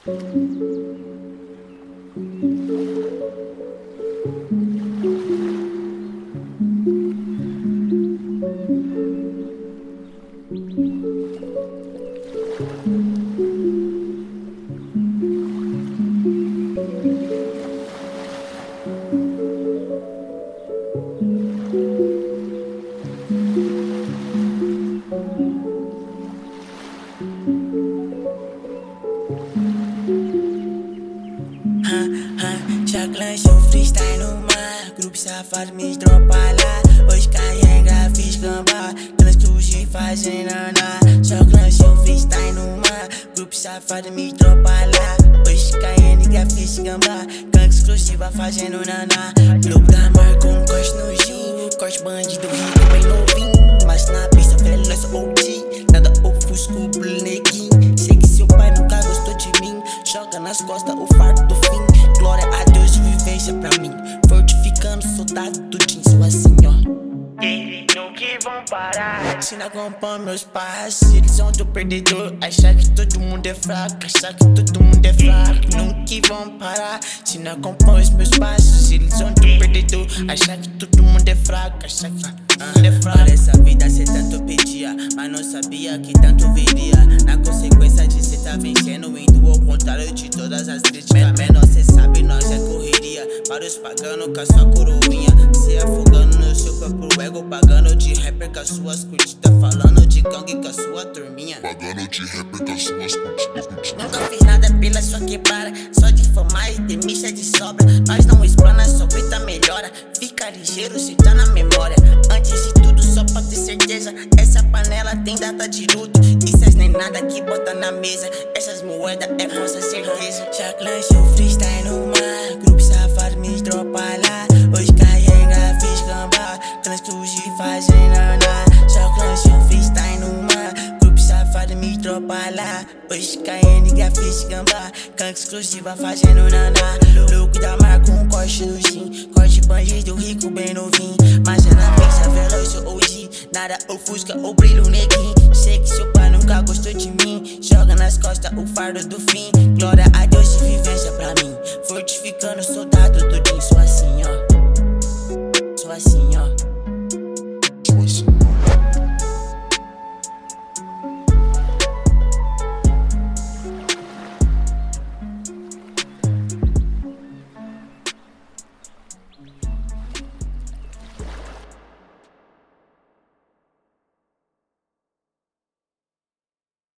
Chaclanchou freestyle no mar, grupo safado me tropa lá. Hoje carrega, fiz gambá, transcurgi fazendo naná. Chaclanchou freestyle no mar, grupo safado me tropa lá. Hoje carrega, fiz gambá, gangue exclusiva fazendo naná. Globo da mar com corte no gin, corte bandido rico bem novinho. Mas na pista velho eu sou OG, nada ofusco pro neguinho. Sei que seu pai nunca gostou de mim, joga nas costas o fardo do fim. Glória a Deus, vivência pra mim, fortificando soldado do Jim. Sou assim, ó. Eles nunca vão parar se não acompanham meus passos. Eles vão do perdedor, achar que todo mundo é fraco, achar que todo mundo é fraco. Nunca vão parar se não acompanham os meus passos. Eles vão do perdedor, achar que todo mundo é fraco, achar que todo mundo é fraco. Essa vida cê tanto pedia, mas não sabia que tanto viria. Na consequência de cê tá vencendo, indo ao contrário de todas as críticas. Menor cê sabe, nós é correria, para os pagando com a sua coroinha, se afogando no seu próprio ego, pagando de rapper com as suas curtidas, falando de gangue com a sua turminha, pagando de rapper com as suas curtidas. Nunca fiz nada pela sua quebrada, só de fumar e ter missa de sobra. Nós não explana, só grita melhora. Fica ligeiro se tá na memória. Antes de tudo, só pra ter certeza, essa panela tem data de luto. E cês nem nada que bota na mesa, essas moedas é falsa certeza. Chaclanchou freestyle no mar, grupo safado me tropa lá. Hoje carrega, fiz gambá, transcurgi fazendo naná. Chaclanchou freestyle no mar, grupo safado me tropa lá. Hoje carrega, fiz gambá, gangue exclusiva fazendo naná. Louco da mar com corte no gin, corte bandido rico bem novinho. Mas é na pista veloz, sou OG, nada ofusca ou brilho neguinho. Sei que seu pai nunca gostou de mim, joga nas costas o fardo do fim. Glória a Deus e vivência pra mim, fortificando soldado do Jim. Sou assim, ó. Sou assim, ó.